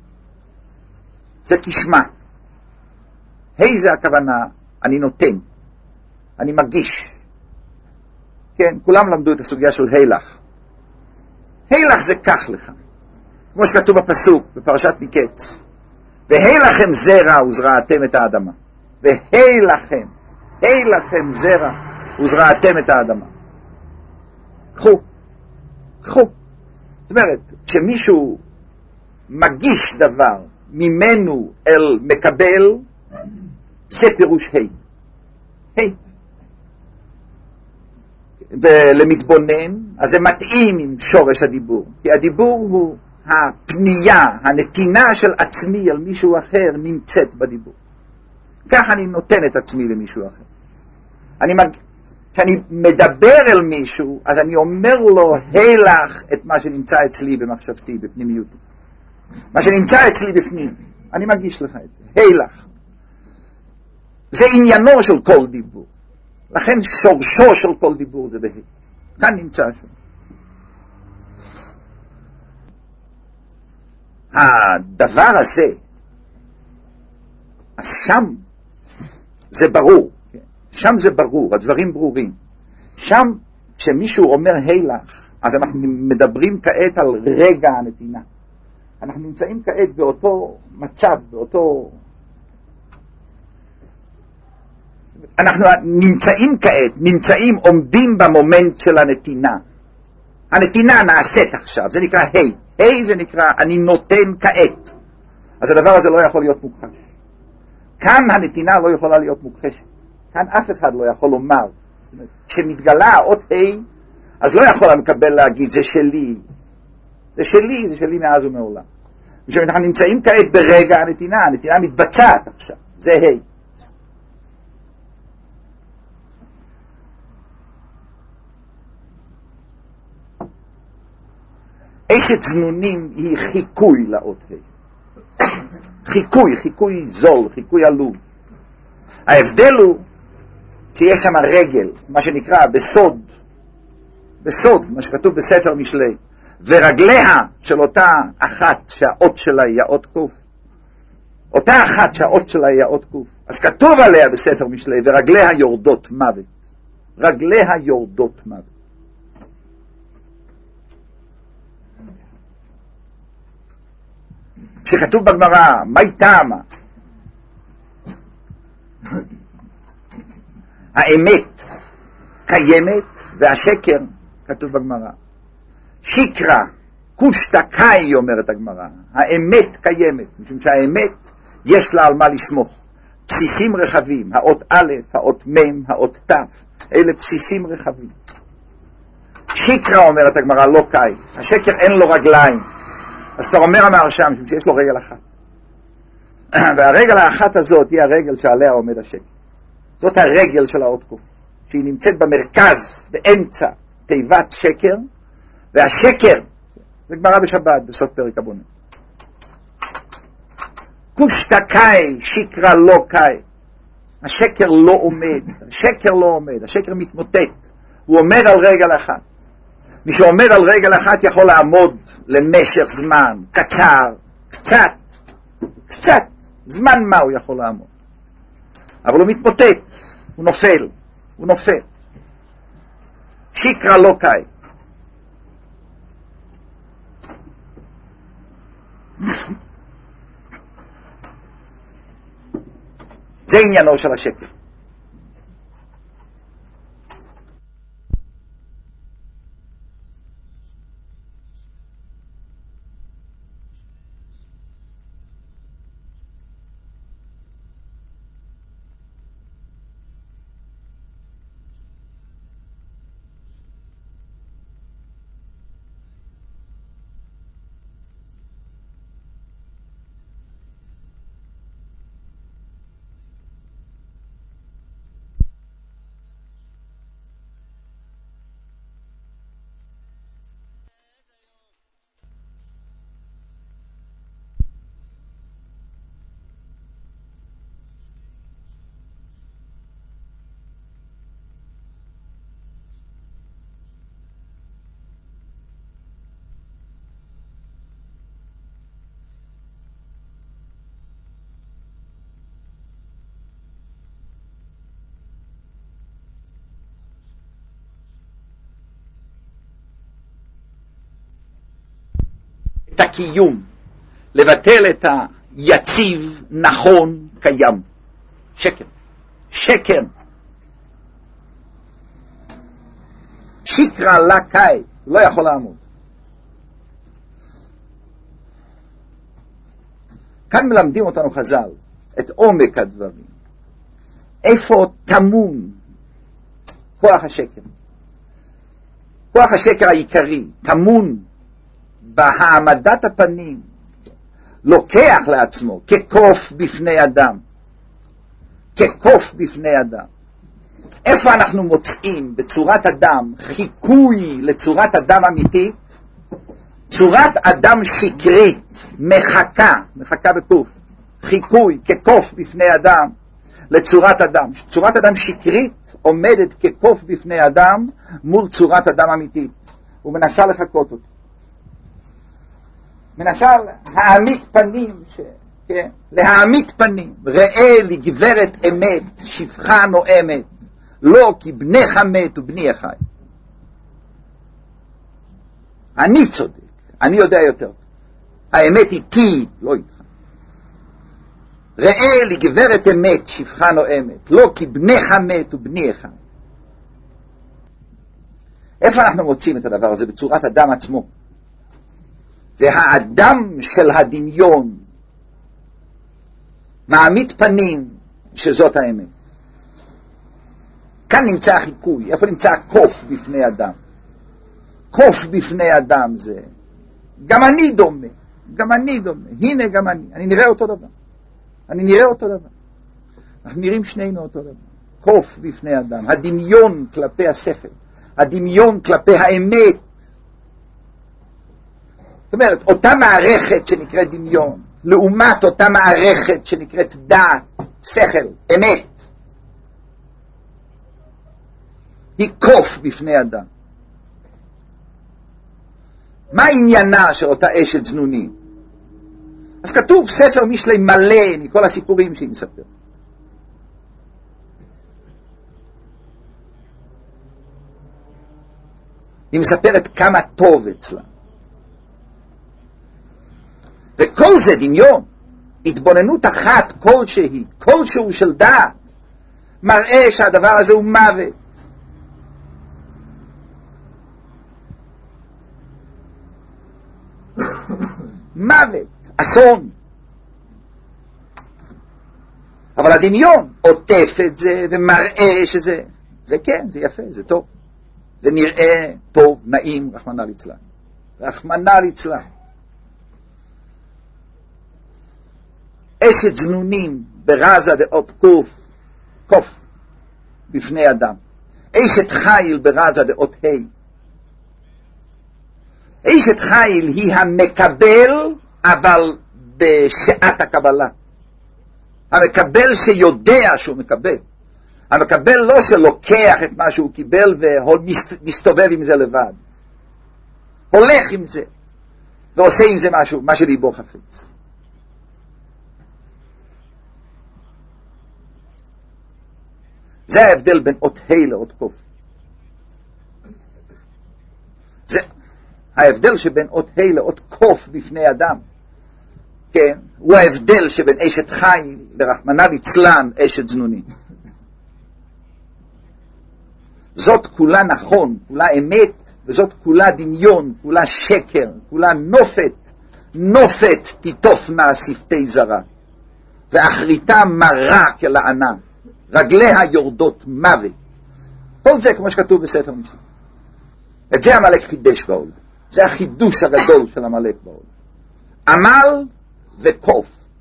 [SPEAKER 1] זה כשמה. ה' זה הכוונה, אני נותן, אני מגיש. כן, כולם למדו את הסוגיה של הילך. הילך זה כך לך. כמו שכתוב בפסוק, בפרשת מקץ. והי לכם זרע וזרעתם את האדמה. והי לכם זרע וזרעתם את האדמה. קחו. זאת אומרת, כשמישהו מגיש דבר ממנו אל מקבל, זה פירוש ה'. ולמתבונן, אז זה מתאים עם שורש הדיבור. כי הדיבור הוא הפנייה, הנתינה של עצמי על מישהו אחר נמצאת בדיבור. כך אני נותן את עצמי למישהו אחר. כשאני מדבר אל מישהו, אז אני אומר לו, הילך את מה שנמצא אצלי במחשבתי, בפנימיותי. מה שנמצא אצלי בפנים, אני מגיש לך את זה, הילך. זה עניינו של כל דיבור. לכן שורשו של כל דיבור זה בה'. כאן נמצא שם. הדבר הזה, אז שם זה ברור. שם זה ברור, הדברים ברורים. שם, כשמישהו אומר הילך, אז אנחנו מדברים כעת על רגע הנתינה. אנחנו נמצאים כעת באותו מצב, אנחנו עומדים במומנט של הנתינה. הנתינה נעשית עכשיו, זה נקרא ה' זה נקרא אני נותן כעת. אז הדבר הזה לא יכול להיות מוכחש. כאן הנתינה לא יכולה להיות מוכחשת. כאן אף אחד לא יכול לומר. כשמתגלה האות ה', אז לא יכול המקבל להגיד, זה שלי. זה שלי מאז ומעולם. אנחנו נמצאים כעת ברגע הנתינה, הנתינה מתבצעת עכשיו. זה ה'. אשת זנונים היא חיקוי לאות ה'. חיקוי זול, חיקוי עלוב. ההבדל הוא שיש שם רגל, מה שנקרא בסוד, מה שכתוב בספר משלי, ורגליה של אותה אחת שהאות שלה היא האות קוף, אותה אחת שהאות שלה היא האות קוף, אז כתוב עליה בספר משלי, ורגליה יורדות מוות. רגליה יורדות מוות. כשכתוב בגמרא, מהי טעמה? האמת קיימת והשקר, כתוב בגמרא. שקרא, קושטא קאי, אומרת הגמרא. האמת קיימת, משום שהאמת יש לה על מה לסמוך. בסיסים רחבים, האות א', האות מ', האות ת', אלה בסיסים רחבים. שקרא, אומרת הגמרא, לא קאי. השקר אין לו רגליים. אז כבר אומר המהרש"ם, משום שיש לו רגל אחת. והרגל האחת הזאת היא הרגל שעליה עומד השקר. זאת הרגל של האות קוף, שהיא נמצאת במרכז, באמצע תיבת שקר, והשקר, זה גמרא בשבת, בסוף פרק הבונה. קושטא קאי, שקרא לא קאי. השקר לא עומד, השקר מתמוטט, הוא עומד על רגל אחת. מי שעומד על רגל אחת יכול לעמוד למשך זמן, קצר, קצת, זמן מה הוא יכול לעמוד. אבל הוא מתמוטט, הוא נופל. שקרא לא קאי. זה עניינו של השקר. את הקיום, לבטל את היציב, נכון, קיים. שקר. שקר. שקרא לקאי, לא יכול לעמוד. כאן מלמדים אותנו חז"ל את עומק הדברים. איפה טמון כוח השקר? כוח השקר העיקרי טמון בהעמדת הפנים, לוקח לעצמו כקוף בפני אדם, כקוף בפני אדם. איפה אנחנו מוצאים בצורת אדם חיקוי לצורת אדם אמיתית? צורת אדם שקרית, מחכה בקוף, חיקוי כקוף בפני אדם לצורת אדם. צורת אדם שקרית עומדת כקוף בפני אדם מול צורת אדם אמיתית, ומנסה לחקות אותו, מנסה להעמיד פנים, כן? להעמיד פנים. ראה לגברת אמת, שפחה נואמת, לא כי בנך מת ובני חי. אני צודק, אני יודע יותר. האמת איתי, לא איתך. ראה לגברת אמת, שפחה נואמת, לא כי בנך מת ובני חי. איפה אנחנו מוצאים את הדבר הזה? בצורת אדם עצמו. זה האדם של הדמיון, מעמיד פנים שזאת האמת. כאן נמצא החיקוי. איפה נמצא הקוף בפני אדם? קוף בפני אדם זה גם אני דומה, גם אני דומה, הנה גם אני נראה אותו דבר, אני נראה אותו דבר, אנחנו נראים שנינו אותו דבר. קוף בפני אדם, הדמיון כלפי השכל, הדמיון כלפי האמת. זאת אומרת, אותה מערכת שנקראת דמיון, לעומת אותה מערכת שנקראת דעת, שכל, אמת, היא קוף בפני אדם. מה עניינה של אותה אשת זנונים? אז כתוב ספר משלי מלא מכל הסיפורים שהיא מספרת. היא מספרת כמה טוב אצלה. וכל זה דמיון, התבוננות אחת כלשהי, כלשהו של דעת, מראה שהדבר הזה הוא מוות. מוות, אסון. אבל הדמיון עוטף את זה ומראה שזה, זה כן, זה יפה, זה טוב. זה נראה טוב, נעים, רחמנא ליצלן. רחמנא ליצלן. אשת זנונים ברזה דאות קוף בפני אדם. אשת חיל ברזה דאות ה'. אשת חיל היא המקבל, אבל בשעת הקבלה. המקבל שיודע שהוא מקבל. המקבל לא שלוקח את מה שהוא קיבל ומסתובב עם זה לבד. הולך עם זה ועושה עם זה משהו, מה שליבו חפץ. זה ההבדל בין אות ה' לאות קוף. זה ההבדל שבין אות ה' לאות קוף בפני אדם. כן, הוא ההבדל שבין אשת חיל לרחמנא ליצלן אשת זנונים. זאת כולה נכון, כולה אמת, וזאת כולה דמיון, כולה שקר, כולה נופת. נופת תיטופנה שפתי זרה, ואחריתה מרה כלענה, רגליה יורדות מוות. כל זה כמו שכתוב בספר משלי. את זה עמלק חידש בעולם. זה החידוש הגדול של עמלק בעולם. עמל וקוף.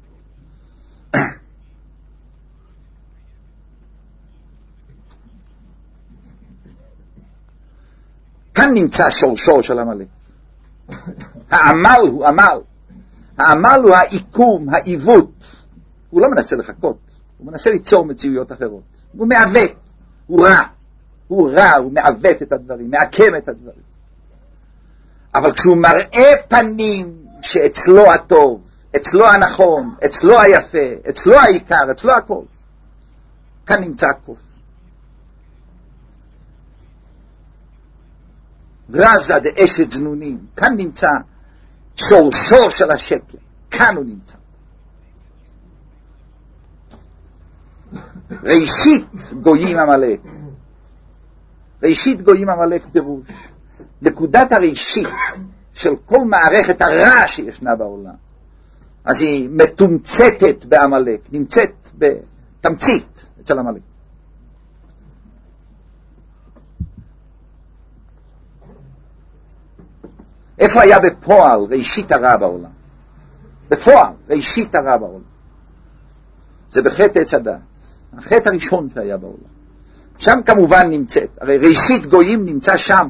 [SPEAKER 1] כאן נמצא שורשו של עמלק. העמל הוא עמל. העמל הוא העיקום, העיוות. הוא לא מנסה לחכות. הוא מנסה ליצור מציאויות אחרות. הוא מעוות. הוא רע. הוא רע, הוא מעוות את הדברים, מעקם את הדברים. אבל כשהוא מראה פנים שאצלו הטוב, אצלו הנכון, אצלו היפה, אצלו העיקר, אצלו הכל, כאן נמצא הקוף. רזה דאשת זנונים, כאן נמצא שורשו של השקר, כאן הוא נמצא. ראשית גויים עמלק. ראשית גויים עמלק פירוש. נקודת הראשית של כל מערכת הרע שישנה בעולם. אז היא מתומצתת בעמלק, נמצאת בתמצית אצל עמלק. איפה היה בפועל ראשית הרע בעולם? בפועל ראשית הרע בעולם. זה בחטא עץ הדעת. החטא הראשון שהיה בעולם. שם כמובן נמצאת. הרי ראשית גויים נמצא שם.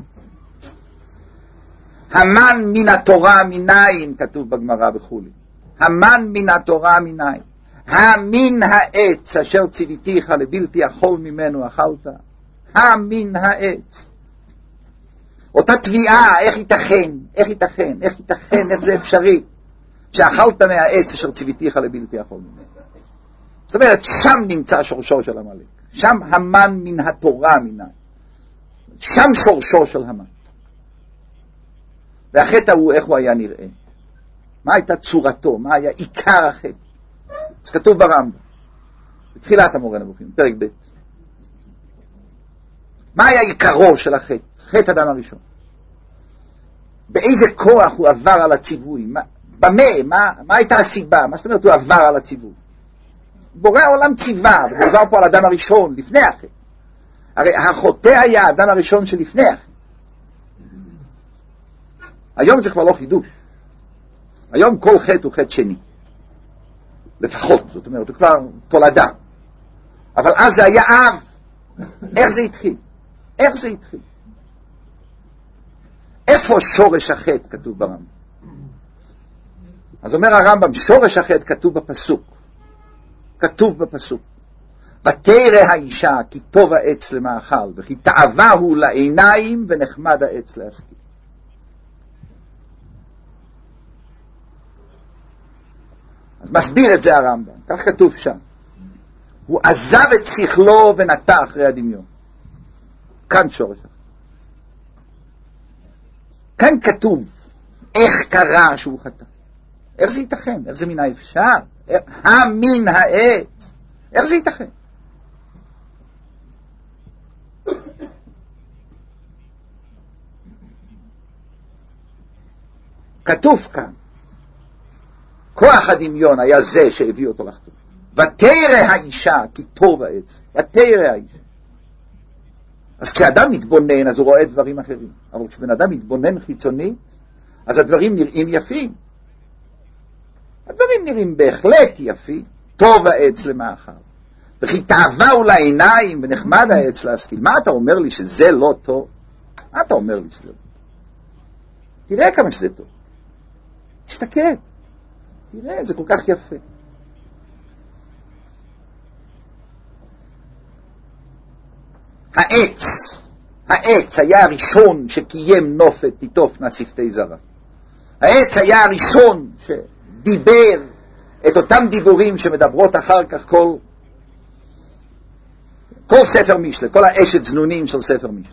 [SPEAKER 1] המן מן התורה מנין, כתוב בגמרא וכולי. המן מן התורה מנין. המין העץ אשר ציוויתיך לבלתי אכול ממנו אכלת. המין העץ. אותה תביעה, איך ייתכן, איך זה אפשרי, שאכלת מהעץ אשר ציוויתיך לבלתי אכול ממנו. זאת אומרת, שם נמצא שורשו של עמלק. שם המן מן התורה מנין. שם שורשו של המן. והחטא הוא, איך הוא היה נראה? מה הייתה צורתו? מה היה עיקר החטא? אז כתוב ברמב"ם, בתחילת המורה נבוכים, פרק ב'. מה היה עיקרו של החטא? חטא אדם הראשון. באיזה כוח הוא עבר על הציווי? מה הייתה הסיבה? מה זאת אומרת הוא עבר על הציווי? בורא העולם ציווה, ומדובר פה על אדם הראשון, לפני החטא. הרי החוטא היה האדם הראשון שלפני החטא. היום זה כבר לא חידוש. היום כל חטא הוא חטא שני. לפחות, זאת אומרת, הוא כבר תולדה. אבל אז זה היה אב. איך זה התחיל? איפה שורש החטא כתוב ברמב"ם? אז אומר הרמב"ם, שורש החטא כתוב בפסוק. ותרא האישה כי טוב העץ למאכל, וכי תאווה הוא לעיניים ונחמד העץ להשכיל. אז מסביר את זה הרמב"ם, כך כתוב שם. הוא עזב את שכלו ונטע אחרי הדמיון. כאן שורש החטא. כאן כתוב איך קרה שהוא חטא. איך זה ייתכן? איך זה מן האפשר? המין העץ. איך זה ייתכן? כתוב כאן, כוח הדמיון היה זה שהביא אותו לחטוא. ותרא האישה כי טוב העץ. ותרא האישה. אז כשאדם מתבונן, אז הוא רואה דברים אחרים. אבל כשבן אדם מתבונן חיצונית, אז הדברים נראים יפים. הדברים נראים בהחלט יפים. טוב העץ למאכל. וכי תאווה הוא לעיניים ונחמד העץ להשכיל. מה אתה אומר לי שזה לא טוב? מה אתה אומר לי שזה לא טוב? תראה כמה שזה טוב. תסתכל. תראה, זה כל כך יפה. העץ היה הראשון שקיים נופת תיטופנה שפתי זרע. העץ היה הראשון שדיבר את אותם דיבורים שמדברות אחר כך כל ספר משלי, כל האשת זנונים של ספר משלי.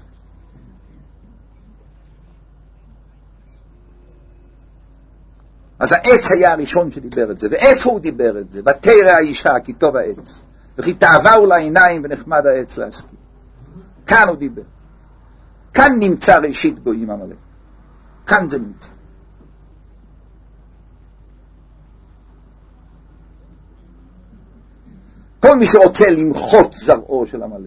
[SPEAKER 1] אז העץ היה הראשון שדיבר את זה. ואיפה הוא דיבר את זה? ותרא האישה כי טוב העץ, וכי תאווה הוא לעיניים ונחמד העץ להשכיל. כאן הוא דיבר. כאן נמצא ראשית גויים עמלק. כאן זה נמצא. כל מי שרוצה למחות זרעו של עמלק,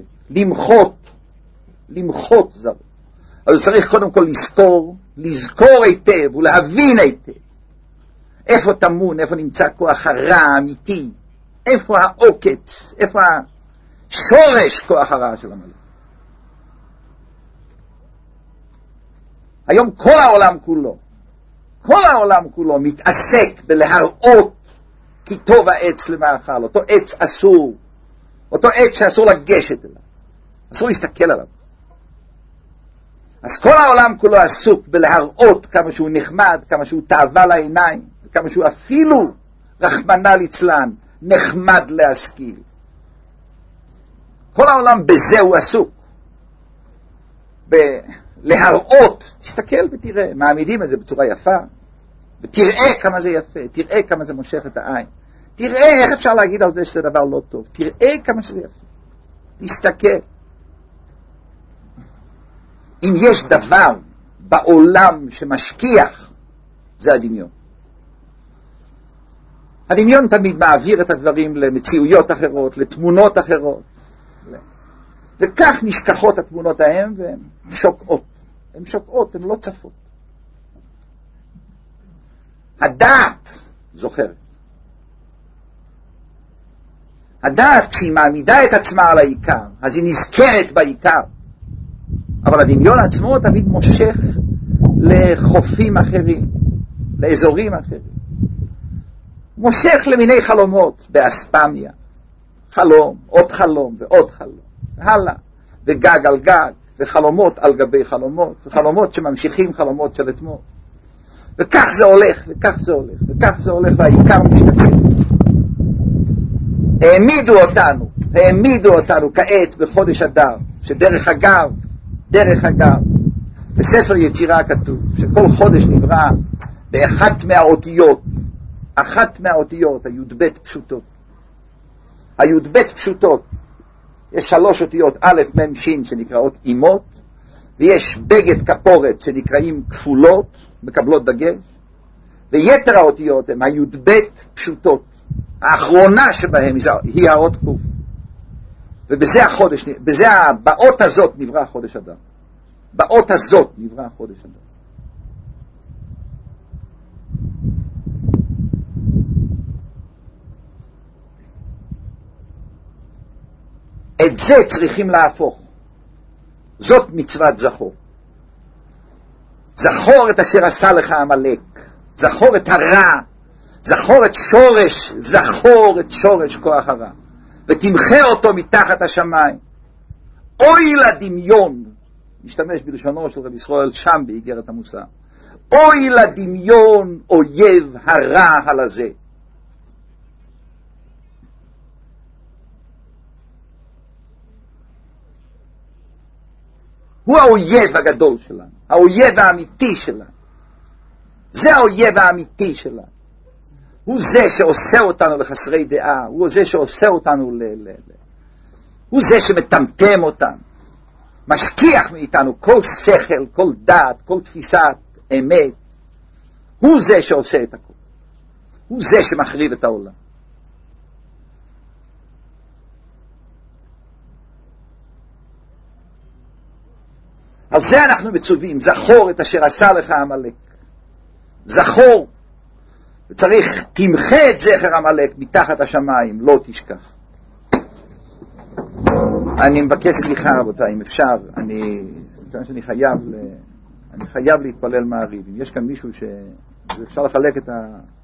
[SPEAKER 1] למחות זרעו, אז צריך קודם כל לזכור היטב ולהבין היטב איפה טמון, איפה נמצא כוח הרע האמיתי, איפה העוקץ, איפה השורש כוח הרע של עמלק. היום כל העולם כולו מתעסק בלהראות כי טוב העץ למאכל, אותו עץ אסור, אותו עץ שאסור לגשת אליו, אסור להסתכל עליו. אז כל העולם כולו עסוק בלהראות כמה שהוא נחמד, כמה שהוא תאווה לעיניים, כמה שהוא אפילו, רחמנא ליצלן, נחמד להשכיל. כל העולם בזה הוא עסוק. להראות, תסתכל ותראה, מעמידים את זה בצורה יפה, ותראה כמה זה יפה, תראה כמה זה מושך את העין. תראה איך אפשר להגיד על זה שזה דבר לא טוב. תראה כמה שזה יפה. תסתכל. אם יש דבר בעולם שמשכיח, זה הדמיון. הדמיון תמיד מעביר את הדברים למציאויות אחרות, לתמונות אחרות. וכך נשכחות התמונות ההם והן שוקעות. הן שוקעות, הן לא צפות. הדעת זוכרת. הדעת כשהיא מעמידה את עצמה על העיקר, אז היא נזכרת בעיקר. אבל הדמיון עצמו תמיד מושך לחופים אחרים, לאזורים אחרים. מושך למיני חלומות, באספמיה. חלום, עוד חלום ועוד חלום. הלאה. וגג על גג, וחלומות על גבי חלומות, וחלומות שממשיכים חלומות של אתמול. וכך זה הולך, וכך זה הולך, וכך זה הולך, והעיקר משתקף. העמידו אותנו כעת בחודש אדר, שדרך אגב, בספר יצירה כתוב, שכל חודש נברא באחת מהאותיות, הי"ב פשוטות. הי"ב פשוטות, יש 3 אותיות, א', מ', ש', שנקראות אימות, ויש בגד כפורת שנקראים כפולות, מקבלות דגש, ויתר האותיות הן הי"ב פשוטות. האחרונה שבהם היא האות קוף. ובזה החודש, באות הזאת נברא חודש אדר. באות הזאת נברא חודש אדר. את זה צריכים להפוך. זאת מצוות זכור. זכור את אשר עשה לך עמלק. זכור את הרע. זכור את שורש כוח הרע. ותמחה אותו מתחת השמיים. אוי לדמיון. נשתמש בלשונו של רבי ישראל שם באיגרת המוסר. אוי לדמיון אויב הרע הלזה. הוא האויב הגדול שלנו, האויב האמיתי שלנו. זה האויב האמיתי שלנו. הוא זה שעושה אותנו לחסרי דעה, הוא זה שעושה אותנו הוא זה שמטמטם אותנו, משכיח מאיתנו כל שכל, כל דעת, כל תפיסת אמת. הוא זה שעושה את הכל. הוא זה שמחריב את העולם. על זה אנחנו מצווים, זכור את אשר עשה לך עמלק. זכור. וצריך, תמחה את זכר עמלק מתחת השמיים, לא תשכח. אני מבקש סליחה רבותיי, אם אפשר, אני חייב להתפלל מעריב. אם יש כאן מישהו שאפשר לחלק את